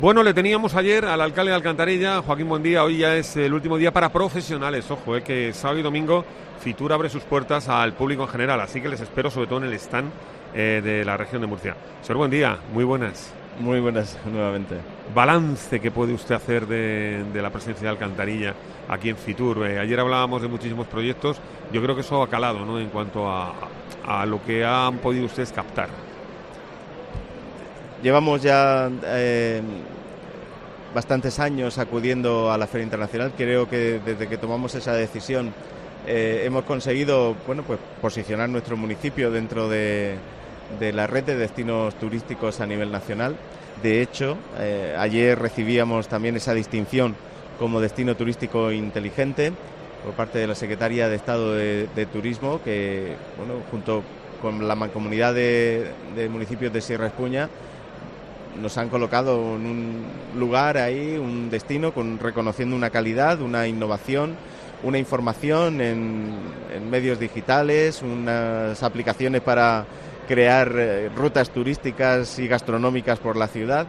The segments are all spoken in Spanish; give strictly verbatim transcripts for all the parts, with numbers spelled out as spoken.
Bueno, le teníamos ayer al alcalde de Alcantarilla, Joaquín Buendía. Hoy ya es el último día para profesionales. Ojo, eh, que sábado y domingo Fitur abre sus puertas al público en general, así que les espero sobre todo en el stand eh, de la región de Murcia. Señor Buendía, muy buenas. Muy buenas, nuevamente. Balance que puede usted hacer de, de la presencia de Alcantarilla aquí en Fitur. Eh, ayer hablábamos de muchísimos proyectos. Yo creo que eso ha calado, ¿no?, en cuanto a, a lo que han podido ustedes captar. Llevamos ya eh, bastantes años acudiendo a la Feria Internacional. Creo que desde que tomamos esa decisión eh, hemos conseguido, bueno, pues posicionar nuestro municipio dentro de, de la red de destinos turísticos a nivel nacional. De hecho, eh, ayer recibíamos también esa distinción como destino turístico inteligente por parte de la Secretaría de Estado de, de Turismo, que, bueno, junto con la mancomunidad de, de municipios de Sierra Espuña, nos han colocado en un lugar ahí, un destino con reconociendo una calidad, una innovación, una información en, en medios digitales, unas aplicaciones para crear eh, rutas turísticas y gastronómicas por la ciudad.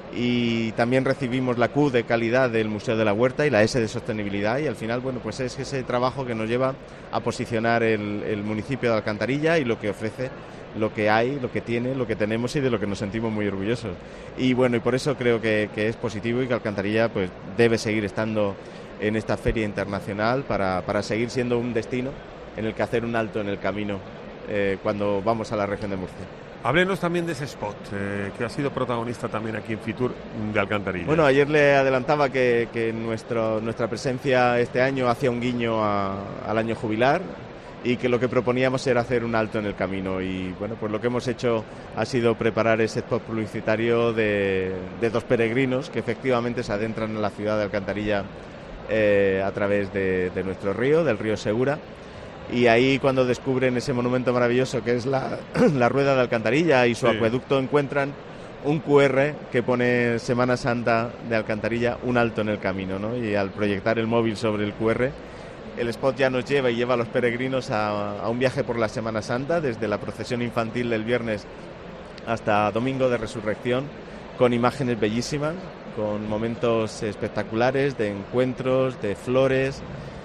Y también recibimos la Q de calidad del Museo de la Huerta y la S de sostenibilidad, y al final, bueno, pues es ese trabajo que nos lleva a posicionar el, el municipio de Alcantarilla y lo que ofrece, lo que hay, lo que tiene, lo que tenemos y de lo que nos sentimos muy orgullosos. Y bueno, y por eso creo que, que es positivo y que Alcantarilla pues debe seguir estando en esta feria internacional para, para seguir siendo un destino en el que hacer un alto en el camino eh, cuando vamos a la región de Murcia. Háblenos también de ese spot, eh, que ha sido protagonista también aquí en Fitur de Alcantarilla. Bueno, ayer le adelantaba que, que nuestro, nuestra presencia este año hacía un guiño a, al año jubilar y que lo que proponíamos era hacer un alto en el camino. Y bueno, pues lo que hemos hecho ha sido preparar ese spot publicitario de, de dos peregrinos que efectivamente se adentran en la ciudad de Alcantarilla eh, a través de, de nuestro río, del río Segura. Y ahí, cuando descubren ese monumento maravilloso que es la, la Rueda de Alcantarilla y su sí. acueducto, encuentran un cu erre que pone Semana Santa de Alcantarilla, un alto en el camino, ¿no? Y al proyectar el móvil sobre el cu erre, el spot ya nos lleva y lleva a los peregrinos a, a un viaje por la Semana Santa, desde la procesión infantil del viernes hasta Domingo de Resurrección, con imágenes bellísimas, con momentos espectaculares de encuentros, de flores,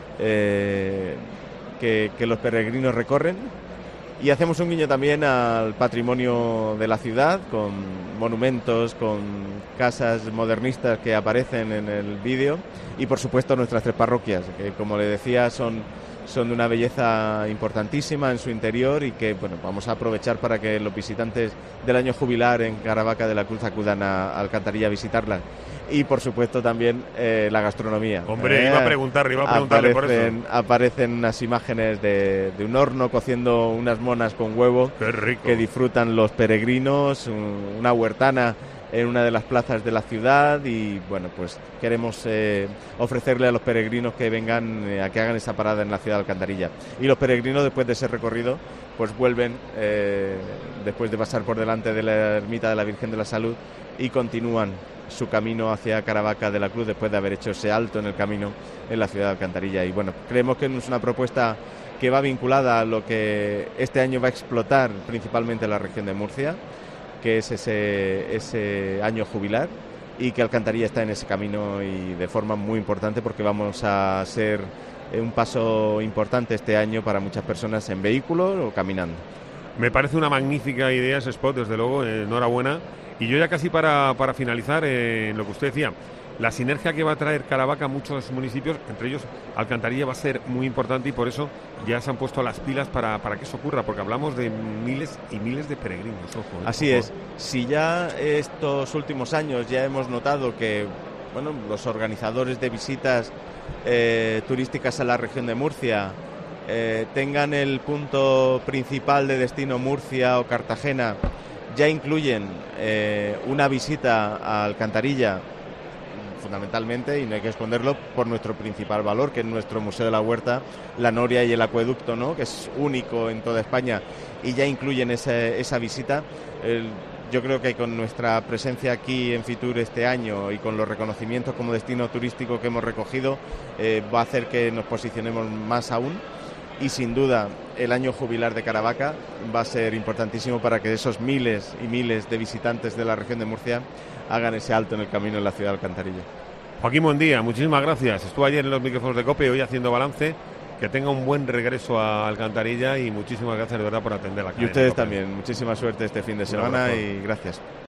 eh, Que, que los peregrinos recorren, y hacemos un guiño también al patrimonio de la ciudad con monumentos, con casas modernistas que aparecen en el vídeo, y por supuesto nuestras tres parroquias que, como le decía, son, son de una belleza importantísima en su interior y que, bueno, vamos a aprovechar para que los visitantes del año jubilar en Caravaca de la Cruz acudan a Alcantarilla a visitarlas. Y por supuesto también eh, la gastronomía. Hombre, eh, iba a preguntarle, iba a preguntarle aparecen, por eso. Aparecen unas imágenes de, de un horno cociendo unas monas con huevo. Qué rico. Que disfrutan los peregrinos, un, una huertana en una de las plazas de la ciudad, y bueno, pues queremos eh, ofrecerle a los peregrinos que vengan eh, a que hagan esa parada en la ciudad de Alcantarilla. Y los peregrinos, después de ese recorrido, pues vuelven eh, después de pasar por delante de la ermita de la Virgen de la Salud y continúan su camino hacia Caravaca de la Cruz después de haber hecho ese alto en el camino en la ciudad de Alcantarilla. Y bueno, creemos que es una propuesta que va vinculada a lo que este año va a explotar principalmente la región de Murcia, que es ese, ese año jubilar, y que Alcantarilla está en ese camino y de forma muy importante, porque vamos a ser un paso importante este año para muchas personas en vehículo o caminando. Me parece una magnífica idea ese spot, desde luego, eh, enhorabuena. Y yo ya casi para, para finalizar, eh, en lo que usted decía, la sinergia que va a traer Caravaca a muchos municipios, entre ellos Alcantarilla, va a ser muy importante, y por eso ya se han puesto las pilas para, para que eso ocurra, porque hablamos de miles y miles de peregrinos. Ojo, Así ojo. es. Si ya estos últimos años ya hemos notado que, bueno, los organizadores de visitas eh, turísticas a la región de Murcia eh, tengan el punto principal de destino Murcia o Cartagena, ya incluyen eh, una visita a Alcantarilla, fundamentalmente, y no hay que esconderlo, por nuestro principal valor, que es nuestro Museo de la Huerta, la Noria y el acueducto, ¿no?, que es único en toda España, y ya incluyen esa, esa visita. El, yo creo que con nuestra presencia aquí en Fitur este año y con los reconocimientos como destino turístico que hemos recogido, eh, va a hacer que nos posicionemos más aún y sin duda el año jubilar de Caravaca va a ser importantísimo para que esos miles y miles de visitantes de la región de Murcia hagan ese alto en el camino en la ciudad de Alcantarilla. Joaquín, buen día, muchísimas gracias. Estuvo ayer en los micrófonos de COPE y hoy haciendo balance. Que tenga un buen regreso a Alcantarilla y muchísimas gracias de verdad por atender la cadena. Y ustedes también, muchísima suerte este fin de semana y gracias.